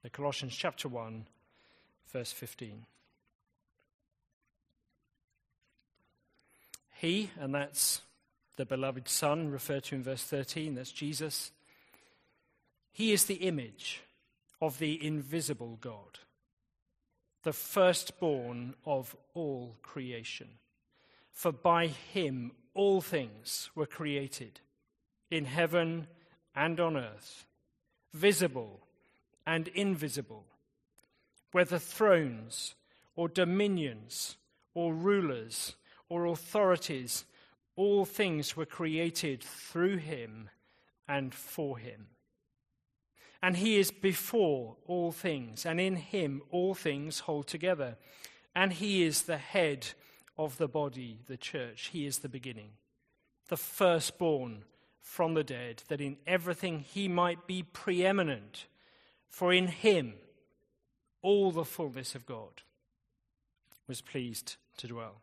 So Colossians chapter 1, verse 15. He, and that's the beloved Son, referred to in verse 13, that's Jesus. He is the image of the invisible God, the firstborn of all creation. For by him all things were created, in heaven and on earth, visible and invisible, whether thrones or dominions or rulers or authorities, all things were created through him and for him. And he is before all things, and in him all things hold together. And he is the head of the body, the church. He is the beginning, the firstborn from the dead, that in everything he might be preeminent. For in him all the fullness of God was pleased to dwell.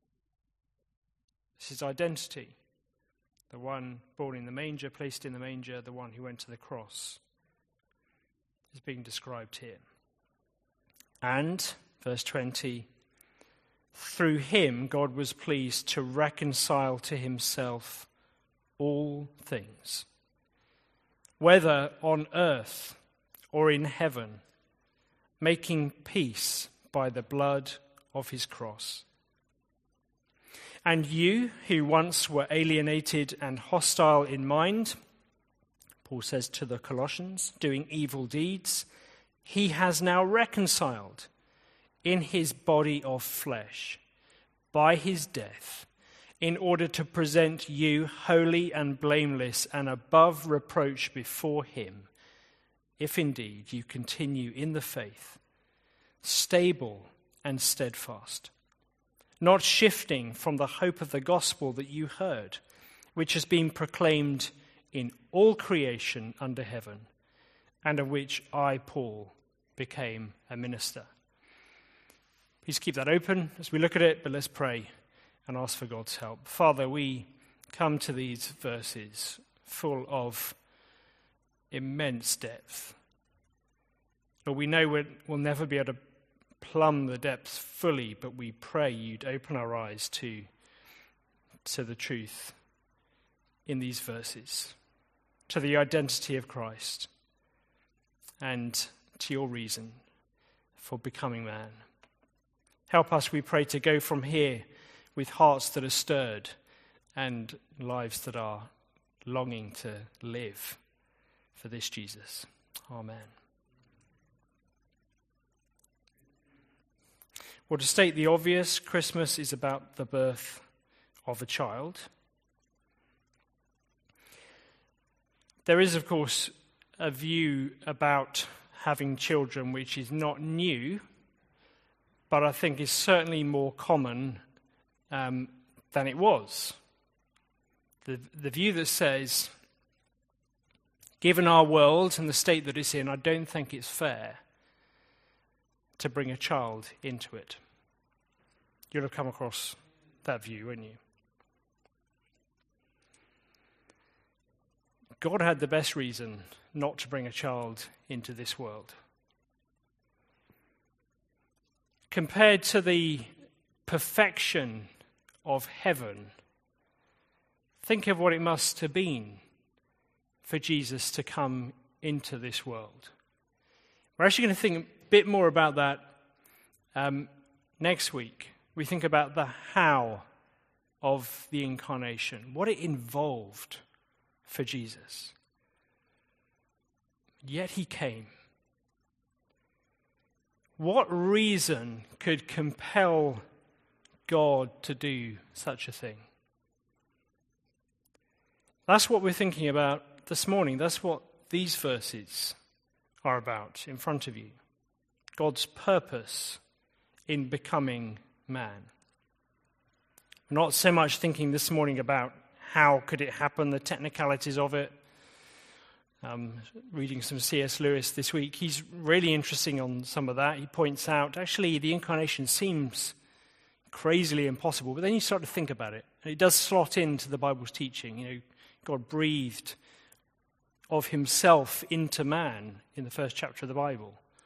This is identity. The one born in the manger, placed in the manger, the one who went to the cross, is being described here. And, verse 20, through him God was pleased to reconcile to himself all things, whether on earth or in heaven, making peace by the blood of his cross. And you, who once were alienated and hostile in mind, Paul says to the Colossians, doing evil deeds, he has now reconciled in his body of flesh by his death, in order to present you holy and blameless and above reproach before him, if indeed you continue in the faith, stable and steadfast, not shifting from the hope of the gospel that you heard, which has been proclaimed in all creation under heaven, and of which I, Paul, became a minister. Please keep that open as we look at it, but let's pray and ask for God's help. Father, we come to these verses full of immense depth. Lord, we know we'll never be able to plumb the depths fully, but we pray you'd open our eyes to the truth in these verses, to the identity of Christ, and to your reason for becoming man. Help us, we pray, to go from here with hearts that are stirred and lives that are longing to live for this Jesus. Amen. Well, to state the obvious, Christmas is about the birth of a child. There is, of course, a view about having children which is not new, but I think is certainly more common than it was. The view that says, given our world and the state that it's in, I don't think it's fair to bring a child into it. You'll have come across that view, won't you? God had the best reason not to bring a child into this world. Compared to the perfection of heaven, think of what it must have been for Jesus to come into this world. We're actually going to think a bit more about that next week. We think about the how of the incarnation, what it involved for Jesus. Yet he came. What reason could compel God to do such a thing? That's what we're thinking about this morning. That's what these verses are about in front of you. God's purpose in becoming man. We're not so much thinking this morning about how could it happen, the technicalities of it. Reading some C.S. Lewis this week, he's really interesting on some of that. He points out, actually, the incarnation seems crazily impossible, but then you start to think about it, and it does slot into the Bible's teaching. You know, God breathed of himself into man in the first chapter of the Bible.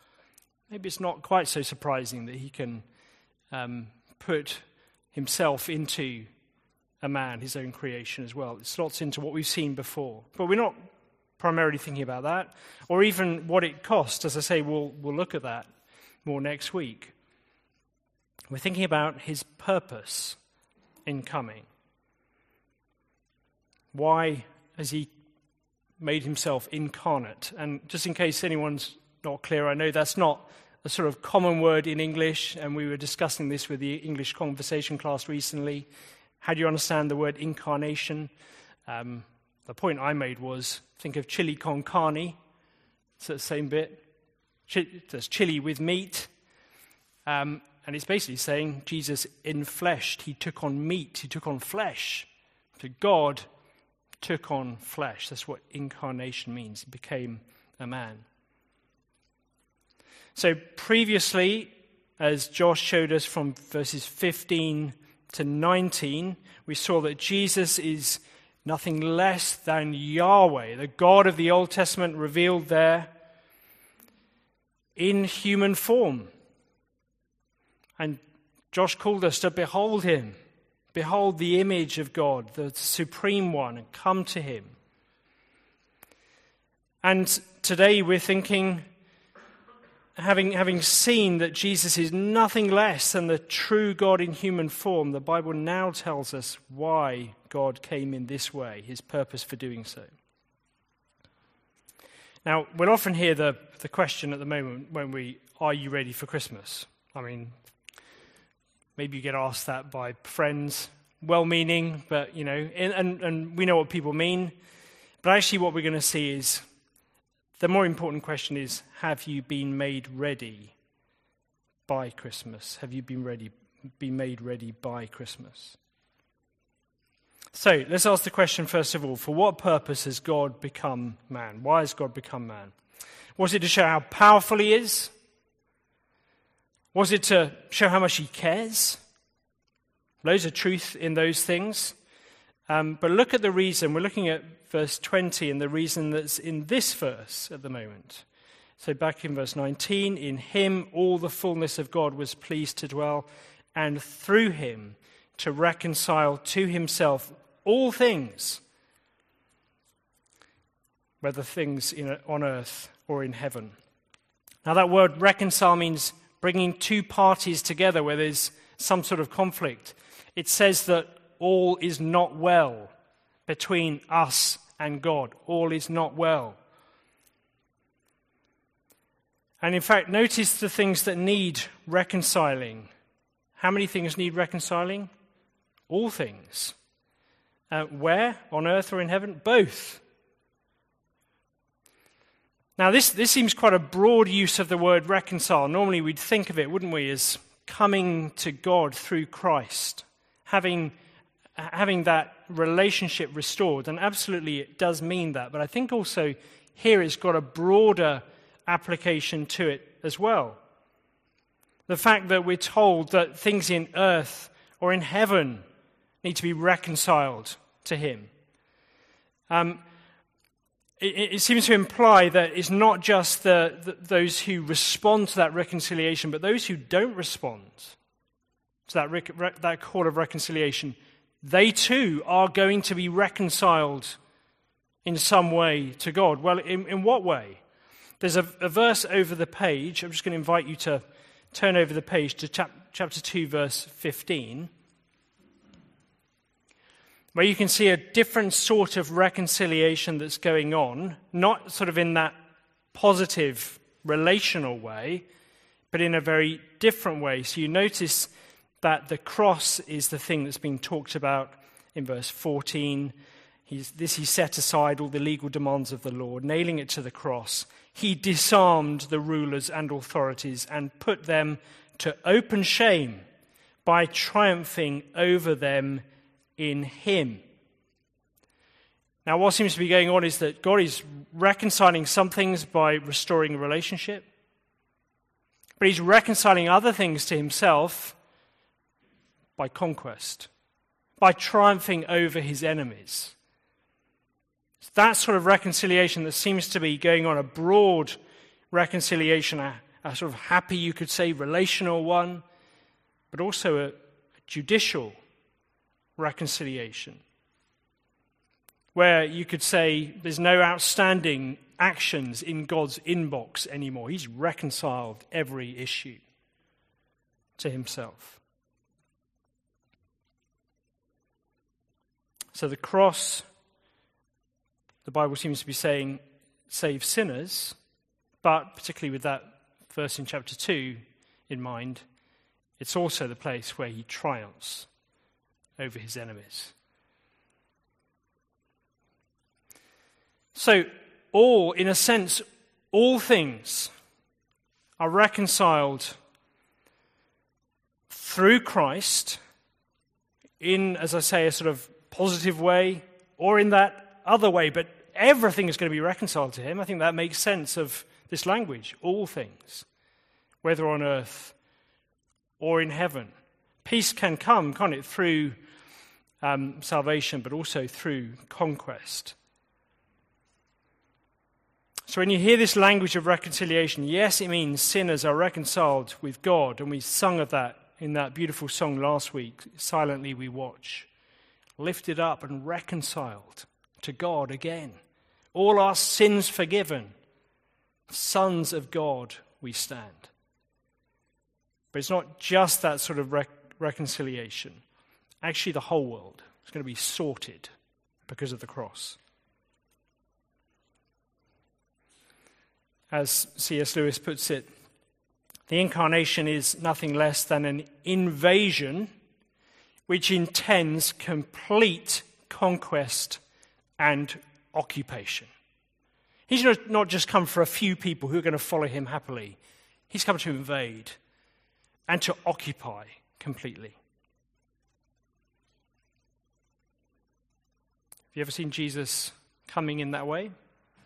maybe it's not quite so surprising that he can put himself into a man, his own creation as well. It slots into what we've seen before. But we're not primarily thinking about that, or even what it cost. As I say, we'll look at that more next week. We're thinking about his purpose in coming. Why has he made himself incarnate? And just in case anyone's not clear, I know that's not a sort of common word in English, and we were discussing this with the English conversation class recently. How do you understand the word incarnation? The point I made was, think of chili con carne. It's the same bit. There's chili with meat. And it's basically saying Jesus infleshed. He took on meat. He took on flesh. So God took on flesh. That's what incarnation means. He became a man. So previously, as Josh showed us from verses 15 to 19, we saw that Jesus is nothing less than Yahweh, the God of the Old Testament revealed there in human form. And Josh called us to behold him, behold the image of God, the supreme one, and come to him. And today we're thinking, having seen that Jesus is nothing less than the true God in human form, the Bible now tells us why God came in this way, his purpose for doing so. Now, we'll often hear the question at the moment when are you ready for Christmas? I mean, maybe you get asked that by friends, well-meaning, but, and we know what people mean. But actually what we're going to see is, the more important question is, have you been made ready by Christmas? Have you been made ready by Christmas? So, let's ask the question first of all, for what purpose has God become man? Why has God become man? Was it to show how powerful he is? Was it to show how much he cares? Loads of truth in those things. But look at the reason. We're looking at verse 20 and the reason that's in this verse at the moment. So back in verse 19, in him all the fullness of God was pleased to dwell, and through him to reconcile to himself all things, whether things on earth or in heaven. Now that word reconcile means bringing two parties together where there's some sort of conflict. It says that all is not well between us and God. All is not well. And in fact, notice the things that need reconciling. How many things need reconciling? All things. Where? On earth or in heaven? Both. Now this seems quite a broad use of the word reconcile. Normally we'd think of it, wouldn't we, as coming to God through Christ, having that relationship restored. And absolutely it does mean that. But I think also here it's got a broader application to it as well. The fact that we're told that things in earth or in heaven need to be reconciled to him. It seems to imply that it's not just those who respond to that reconciliation, but those who don't respond to that call of reconciliation, they too are going to be reconciled in some way to God. Well, in what way? There's a verse over the page. I'm just going to invite you to turn over the page to chapter 2, verse 15, where you can see a different sort of reconciliation that's going on, not sort of in that positive relational way, but in a very different way. So you notice that the cross is the thing that's being talked about in verse 14. He set aside all the legal demands of the law, nailing it to the cross. He disarmed the rulers and authorities and put them to open shame by triumphing over them in him. Now, what seems to be going on is that God is reconciling some things by restoring a relationship, but he's reconciling other things to himself by conquest, by triumphing over his enemies. It's that sort of reconciliation that seems to be going on, a broad reconciliation a sort of happy, you could say, relational one, but also a judicial reconciliation, where you could say there's no outstanding actions in God's inbox anymore. He's reconciled every issue to himself. So the cross, the Bible seems to be saying, saves sinners, but particularly with that verse in chapter 2 in mind, it's also the place where he triumphs over his enemies. So in a sense, all things are reconciled through Christ in, as I say, a sort of positive way, or in that other way, but everything is going to be reconciled to him. I think that makes sense of this language, all things, whether on earth or in heaven. Peace can come, can't it, through salvation, but also through conquest. So when you hear this language of reconciliation, yes, it means sinners are reconciled with God, and we sung of that in that beautiful song last week, Silently We Watch. Lifted up and reconciled to God again. All our sins forgiven. Sons of God we stand. But it's not just that sort of reconciliation. Actually, the whole world is going to be sorted because of the cross. As C.S. Lewis puts it, the incarnation is nothing less than an invasion which intends complete conquest and occupation. He's not just come for a few people who are going to follow him happily. He's come to invade and to occupy completely. Have you ever seen Jesus coming in that way?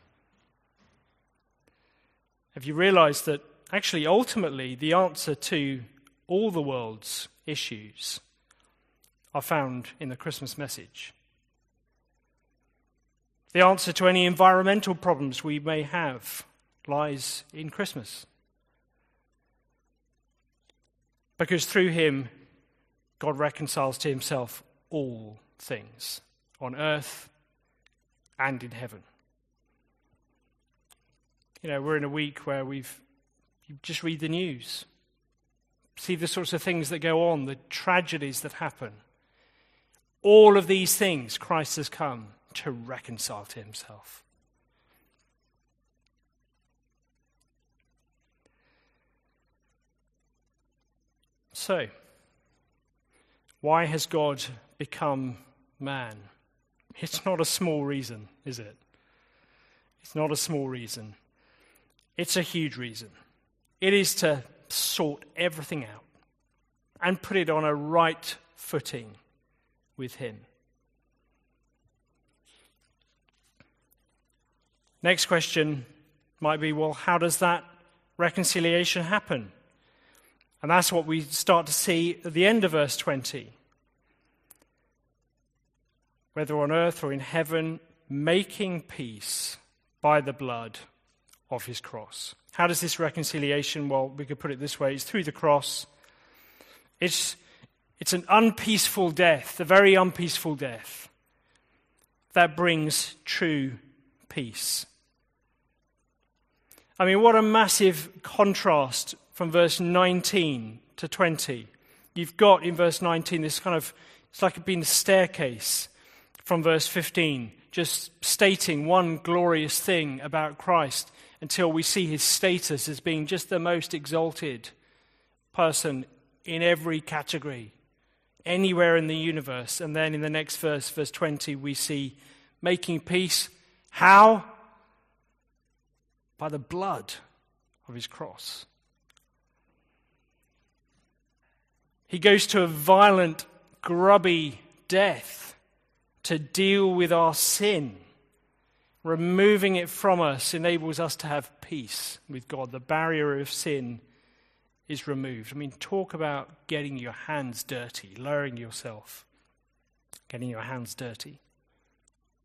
Have you realized that actually, ultimately, the answer to all the world's issues are found in the Christmas message? The answer to any environmental problems we may have lies in Christmas. Because through him, God reconciles to himself all things on earth and in heaven. You know, we're in a week where you just read the news, see the sorts of things that go on, the tragedies that happen. All of these things Christ has come to reconcile to himself. So, why has God become man? It's not a small reason, is it? It's not a small reason. It's a huge reason. It is to sort everything out and put it on a right footing with him. Next question might be, well, how does that reconciliation happen? And that's what we start to see at the end of verse 20. Whether on earth or in heaven, making peace by the blood of his cross. How does this reconciliation, well, we could put it this way, it's through the cross. It's an unpeaceful death, a very unpeaceful death, that brings true peace. I mean, what a massive contrast from verse 19 to 20. You've got in verse 19 this kind of, it's like being a staircase from verse 15, just stating one glorious thing about Christ until we see his status as being just the most exalted person in every category, anywhere in the universe. And then in the next verse, verse 20, we see making peace. How? By the blood of his cross. He goes to a violent, grubby death to deal with our sin. Removing it from us enables us to have peace with God. The barrier of sin is removed. I mean, talk about getting your hands dirty, lowering yourself, getting your hands dirty.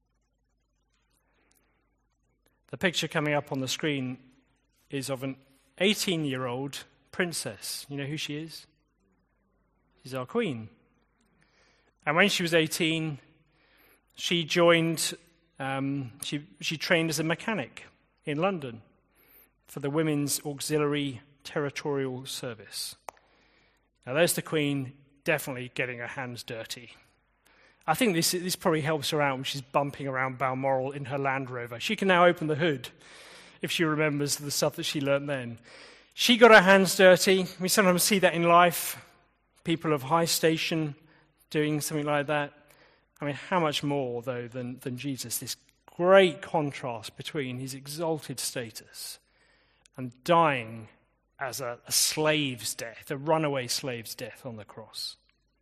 The picture coming up on the screen is of an 18-year-old princess. You know who she is? She's our queen. And when she was 18, she joined, she trained as a mechanic in London for the Women's Auxiliary Territorial Service. Now there's the Queen definitely getting her hands dirty. I think this probably helps her out when she's bumping around Balmoral in her Land Rover. She can now open the hood if she remembers the stuff that she learnt then. She got her hands dirty. We sometimes see that in life. People of high station doing something like that. I mean, how much more, though, than Jesus? This great contrast between his exalted status and dying as a slave's death, a runaway slave's death on the cross.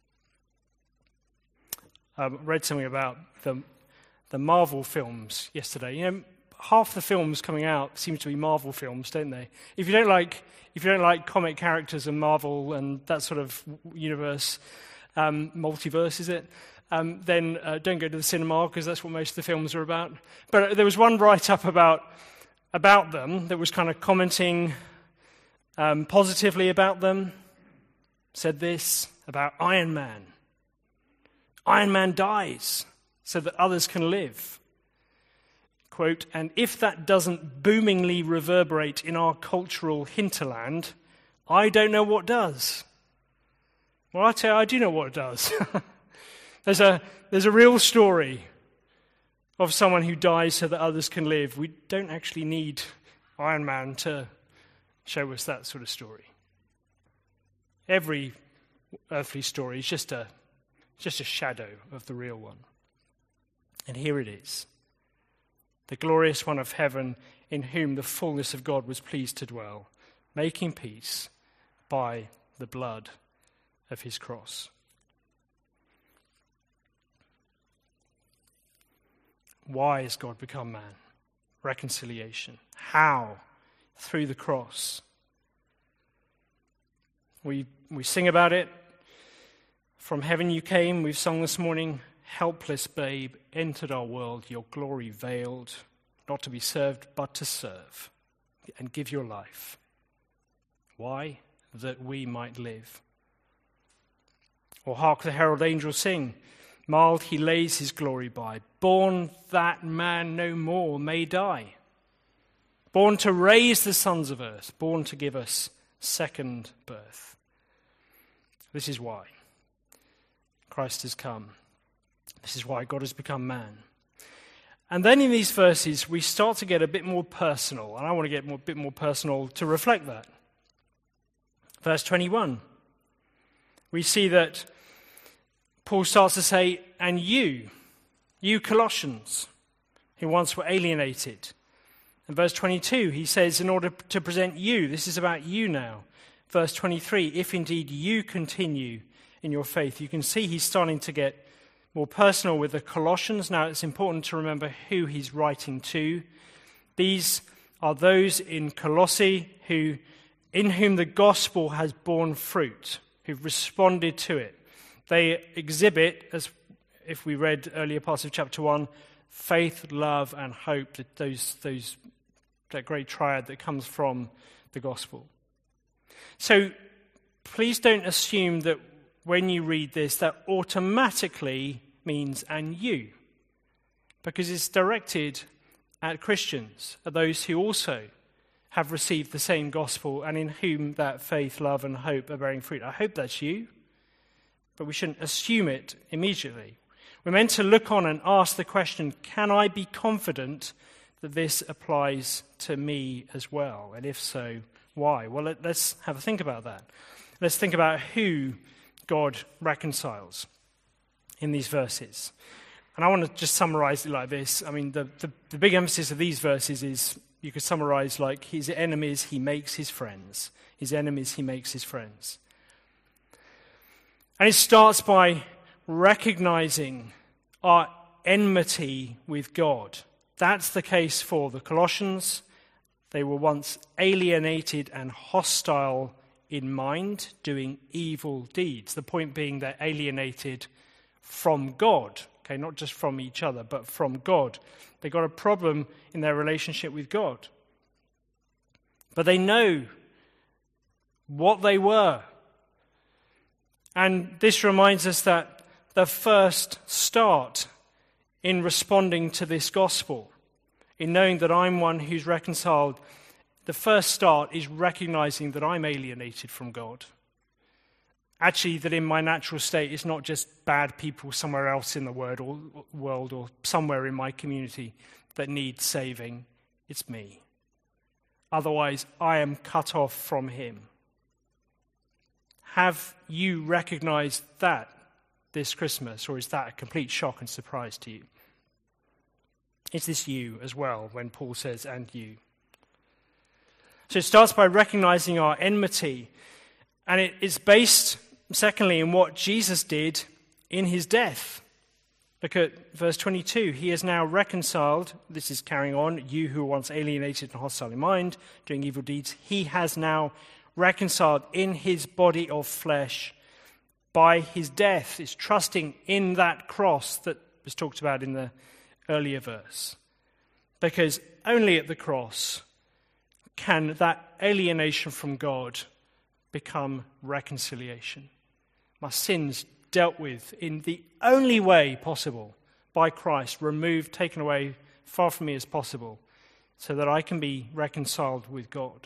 I read something about the Marvel films yesterday. You know, half the films coming out seem to be Marvel films, don't they? If you don't like comic characters and Marvel and that sort of universe, multiverse, is it? Then don't go to the cinema, because that's what most of the films are about. But there was one write-up about them that was kind of commenting positively about them. Said this about Iron Man. Iron Man dies so that others can live. Quote, and if that doesn't boomingly reverberate in our cultural hinterland, I don't know what does. Well, I tell you, I do know what it does. There's a real story of someone who dies so that others can live. We don't actually need Iron Man to show us that sort of story. Every earthly story is just a shadow of the real one. And here it is. The glorious one of heaven, in whom the fullness of God was pleased to dwell, making peace by the blood of his cross. Why has God become man? Reconciliation. How? Through the cross. We sing about it. From heaven you came, we've sung this morning. Helpless babe, entered our world, your glory veiled, not to be served, but to serve, and give your life. Why? That we might live. Or hark the herald angels sing, mild he lays his glory by, born that man no more may die. Born to raise the sons of earth, born to give us second birth. This is why Christ has come. This is why God has become man. And then in these verses, we start to get a bit more personal, and I want to get a bit more personal to reflect that. Verse 21, we see that Paul starts to say, and you Colossians, who once were alienated. In verse 22, he says, in order to present you, this is about you now. Verse 23, if indeed you continue in your faith. You can see he's starting to get more personal with the Colossians. Now, it's important to remember who he's writing to. These are those in Colossae in whom the gospel has borne fruit, who've responded to it. They exhibit, as if we read earlier parts of chapter 1, faith, love, and hope, that great triad that comes from the gospel. So please don't assume that when you read this, that automatically means and you, because it's directed at Christians, at those who also have received the same gospel and in whom that faith, love, and hope are bearing fruit. I hope that's you, but we shouldn't assume it immediately. We're meant to look on and ask the question, can I be confident that this applies to me as well? And if so, why? Well, let's have a think about that. Let's think about who God reconciles in these verses. And I want to just summarize it like this. I mean, the big emphasis of these verses is, you could summarize like, his enemies he makes his friends. His enemies he makes his friends. And it starts by recognizing our enmity with God. That's the case for the Colossians. They were once alienated and hostile in mind, doing evil deeds. The point being they're alienated from God. Okay, not just from each other, but from God. They got a problem in their relationship with God. But they know what they were. And this reminds us that the first start in responding to this gospel, in knowing that I'm one who's reconciled, the first start is recognizing that I'm alienated from God. Actually, that in my natural state, it's not just bad people somewhere else in the world or somewhere in my community that need saving. It's me. Otherwise, I am cut off from him. Have you recognized that this Christmas, or is that a complete shock and surprise to you? Is this you as well, when Paul says, and you? So it starts by recognizing our enmity, and it is based, secondly, in what Jesus did in his death. Look at verse 22. He is now reconciled, this is carrying on, you who were once alienated and hostile in mind, doing evil deeds, he has now reconciled in his body of flesh by his death. It's trusting in that cross that was talked about in the earlier verse. Because only at the cross can that alienation from God become reconciliation. My sins dealt with in the only way possible by Christ, removed, taken away, far from me as possible, so that I can be reconciled with God.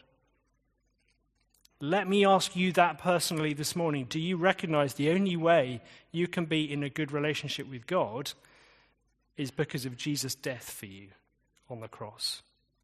Let me ask you that personally this morning. Do you recognize the only way you can be in a good relationship with God is because of Jesus' death for you on the cross?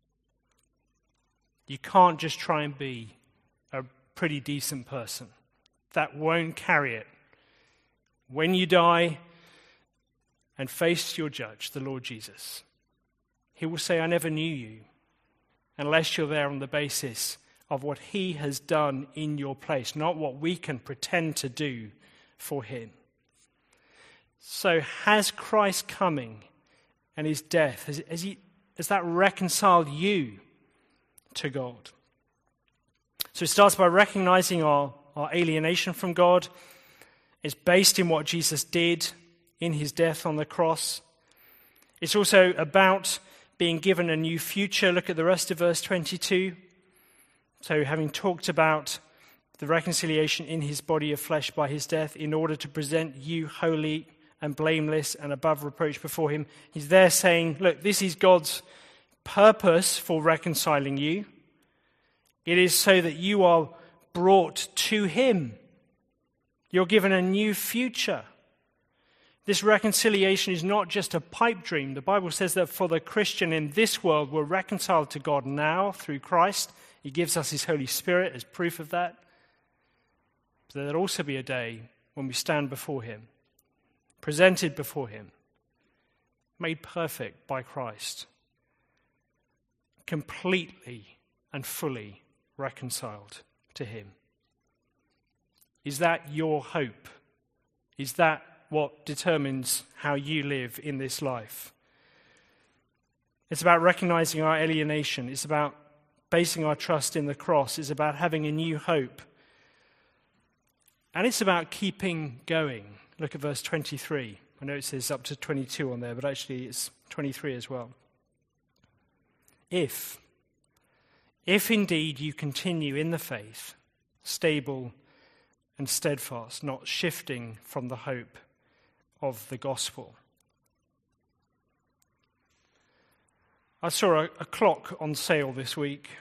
You can't just try and be a pretty decent person. That won't carry it. When you die and face your judge, the Lord Jesus, he will say, I never knew you, unless you're there on the basis of what he has done in your place, not what we can pretend to do for him. So has Christ coming and his death, has that reconciled you to God? So it starts by recognizing our alienation from God. It's based in what Jesus did in his death on the cross. It's also about being given a new future. Look at the rest of verse 22. So having talked about the reconciliation in his body of flesh by his death in order to present you holy and blameless and above reproach before him, he's there saying, look, this is God's purpose for reconciling you. It is so that you are brought to him. You're given a new future. This reconciliation is not just a pipe dream. The Bible says that for the Christian in this world, we're reconciled to God now through Christ. He gives us his Holy Spirit as proof of that. But there'll also be a day when we stand before him, presented before him, made perfect by Christ, completely and fully reconciled to him. Is that your hope? Is that what determines how you live in this life? It's about recognizing our alienation. It's about basing our trust in the cross. It's about having a new hope. And it's about keeping going. Look at verse 23. I know it says up to 22 on there, but actually it's 23 as well. If indeed you continue in the faith, stable and steadfast, not shifting from the hope of the gospel. I saw a clock on sale this week.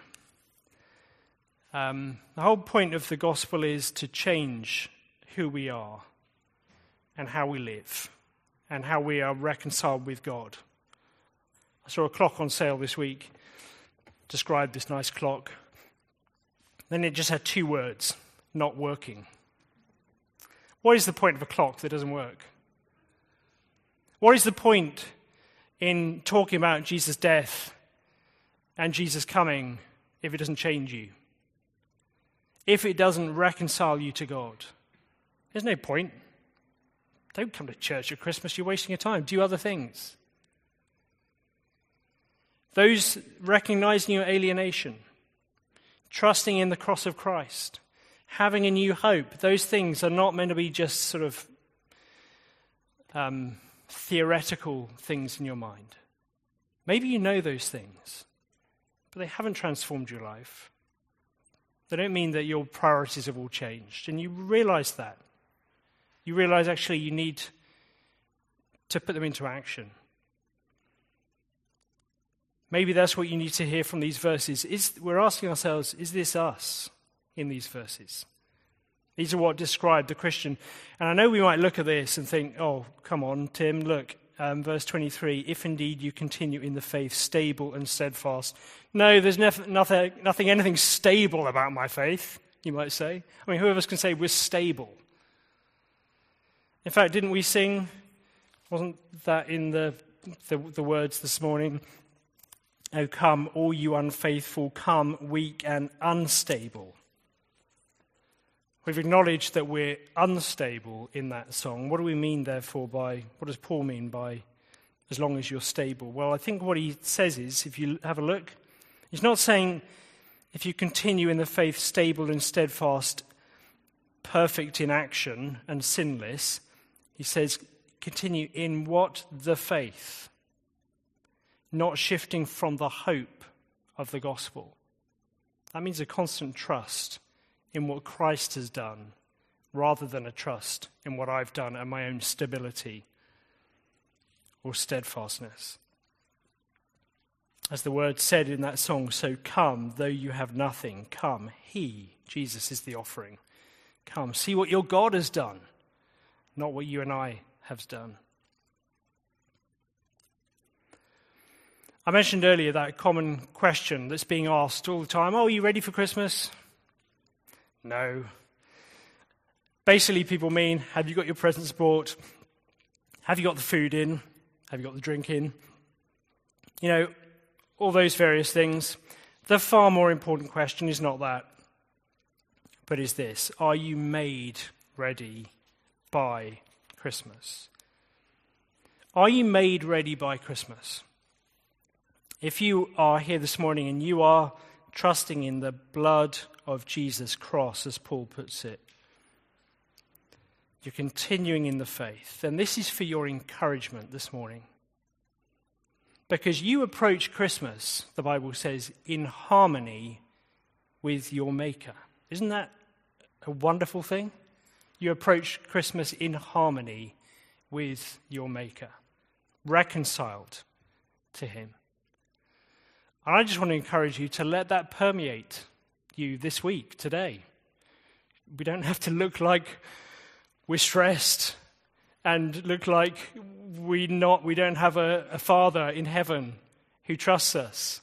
The whole point of the gospel is to change who we are and how we live and how we are reconciled with God. I saw a clock on sale this week, described this nice clock. Then it just had 2 words, not working. What is the point of a clock that doesn't work? What is the point in talking about Jesus' death and Jesus coming if it doesn't change you? If it doesn't reconcile you to God? There's no point. Don't come to church at Christmas, you're wasting your time. Do other things. Those recognizing your alienation, trusting in the cross of Christ, having a new hope, those things are not meant to be just sort of theoretical things in your mind. Maybe you know those things, but they haven't transformed your life. They don't mean that your priorities have all changed. And you realize that. You realize actually you need to put them into action. Maybe that's what you need to hear from these verses. We're asking ourselves, is this us in these verses? These are what describe the Christian. And I know we might look at this and think, oh, come on, Tim, look, verse 23, if indeed you continue in the faith, stable and steadfast. No, there's anything stable about my faith, you might say. I mean, who of us can say we're stable? In fact, didn't we sing, wasn't that in the words this morning? Oh, come, all you unfaithful, come, weak and unstable. We've acknowledged that we're unstable in that song. What do we mean, therefore, what does Paul mean by as long as you're stable? Well, I think what he says is, if you have a look, he's not saying if you continue in the faith stable and steadfast, perfect in action and sinless. He says, continue in what? The faith. Not shifting from the hope of the gospel. That means a constant trust in what Christ has done, rather than a trust in what I've done and my own stability or steadfastness. As the word said in that song, so come, though you have nothing, come. He, Jesus, is the offering. Come, see what your God has done, not what you and I have done. I mentioned earlier that common question that's being asked all the time, oh, are you ready for Christmas? No. Basically, people mean, have you got your presents bought? Have you got the food in? Have you got the drink in? You know, all those various things. The far more important question is not that, but is this: are you made ready by Christmas? Are you made ready by Christmas? If you are here this morning and you are trusting in the blood of Jesus' cross, as Paul puts it, you're continuing in the faith, then this is for your encouragement this morning. Because you approach Christmas, the Bible says, in harmony with your Maker. Isn't that a wonderful thing? You approach Christmas in harmony with your Maker, reconciled to him. And I just want to encourage you to let that permeate you this week, today. We don't have to look like we're stressed and look like we don't have a Father in heaven who trusts us.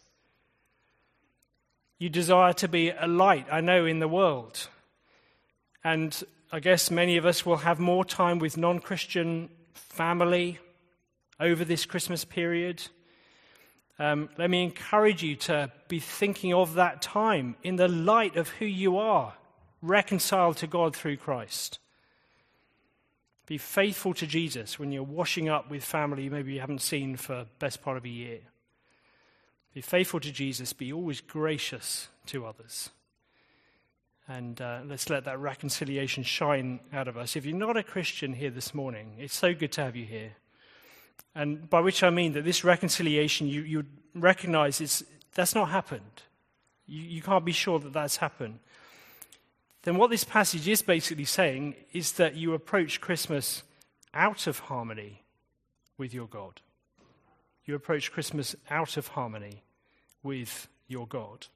You desire to be a light, I know, in the world. And I guess many of us will have more time with non-Christian family over this Christmas period. Let me encourage you to be thinking of that time in the light of who you are, reconciled to God through Christ. Be faithful to Jesus when you're washing up with family maybe you haven't seen for the best part of a year. Be faithful to Jesus. Be always gracious to others. And let's let that reconciliation shine out of us. If you're not a Christian here this morning, it's so good to have you here. And by which I mean that this reconciliation, you recognize that's not happened. You can't be sure that that's happened. Then what this passage is basically saying is that you approach Christmas out of harmony with your God. You approach Christmas out of harmony with your God.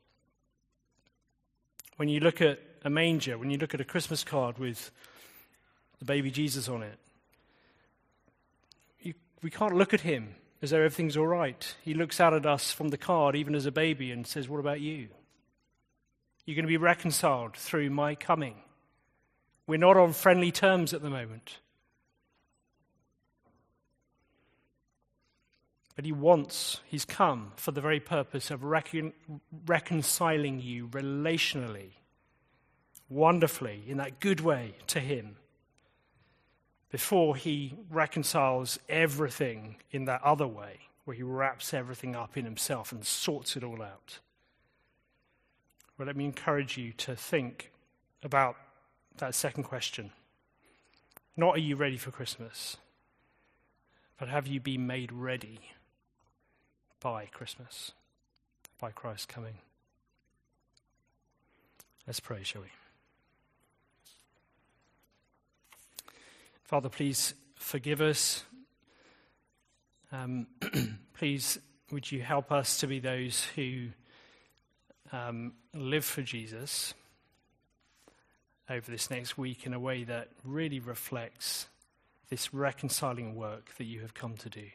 When you look at a manger, when you look at a Christmas card with the baby Jesus on it, we can't look at him as though everything's all right. He looks out at us from the card, even as a baby, and says, what about you? You're going to be reconciled through my coming. We're not on friendly terms at the moment. But he's come for the very purpose of reconciling you relationally, wonderfully, in that good way to him, before he reconciles everything in that other way, where he wraps everything up in himself and sorts it all out. Well, let me encourage you to think about that second question. Not are you ready for Christmas, but have you been made ready by Christmas, by Christ's coming? Let's pray, shall we? Father, please forgive us. Please, would you help us to be those who live for Jesus over this next week in a way that really reflects this reconciling work that you have come to do.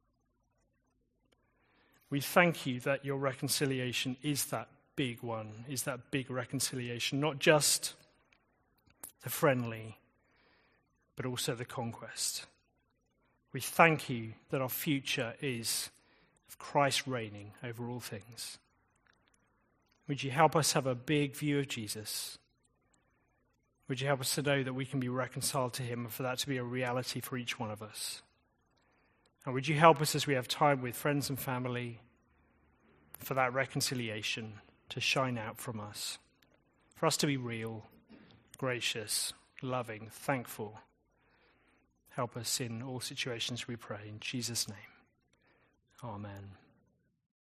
We thank you that your reconciliation is that big one, is that big reconciliation, not just the friendly, but also the conquest. We thank you that our future is of Christ reigning over all things. Would you help us have a big view of Jesus? Would you help us to know that we can be reconciled to him and for that to be a reality for each one of us? And would you help us as we have time with friends and family for that reconciliation to shine out from us, for us to be real, gracious, loving, thankful. Help us in all situations, we pray. In Jesus' name, amen.